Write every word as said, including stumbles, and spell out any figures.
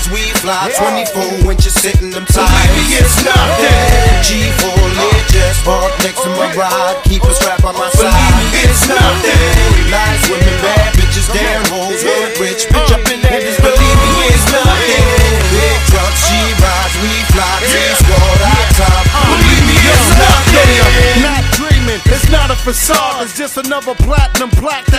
we fly. Twenty-four inches sitting them tires. Believe me, it's nothing. G four lit, just parked next to my ride. Keep a strap on my side. Believe me, it's nothing. Nice women, bad bitches, damn hoes, work rich. Bitch up in that is believe me, it's nothing. Big trucks, she rides, we fly. T-squad, our top. Believe me, it's nothing. Not dreaming, it's not a facade. It's just another platinum plaque.